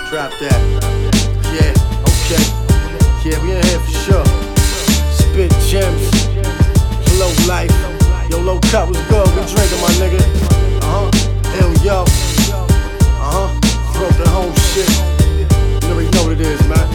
Drop that. Yeah, okay. Yeah, we in here for sure. Spit gems. Low life. Yo, low cut was good. We drinking, my nigga. Ill yo. Broke the home shit. You already know what it is, man.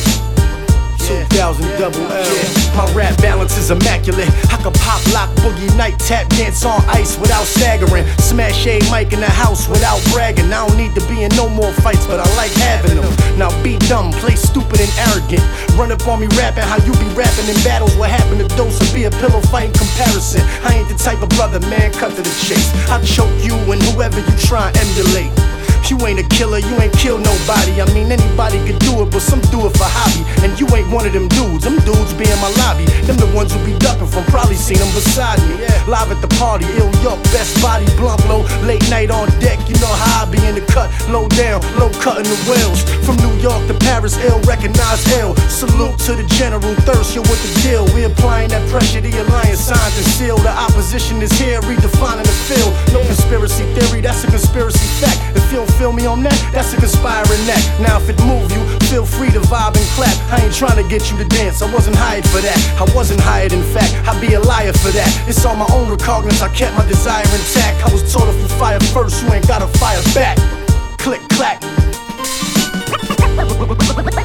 2000 double L. Yeah, my rap balance is immaculate. I can pop, lock, boogie, night, tap, dance on ice without staggering. Smash a mic in the house without bragging. I don't need to be in no more fights, but I like having them. Now be dumb, play stupid and arrogant. Run up on me rapping how you be rapping in battles. What happened to those will be a pillow fight in comparison. I ain't the type of brother, man, cut to the chase. I choke you and whoever you try and emulate. You ain't a killer, you ain't killed nobody. I mean, anybody could do it, but some do it for hobby. And you ain't one of them dudes. Them dudes be in my lobby. Them the ones who be ducking from, probably seen them beside me. Live at the party, Ill York, best body, blunt low. Late night on deck, you know how I be in the cut. Low down, low cutting the wheels. From New York to Paris, ill, recognize ill. Salute to the general, thirst, you with the deal. We applying that pressure, the alliance signs and seal. The opposition is here, redefining the field. No conspiracy theory, that's a conspiracy fact. If you don't feel me on that, that's a conspiring act. Now if it move you, feel free to vibe and clap. I ain't trying to get you to dance, I wasn't hired for that. I wasn't hired, in fact, I'd be a liar for that. It's on my own recognizance, I kept my desire intact. I was told if you fire first, you ain't gotta fire back. Click, clack.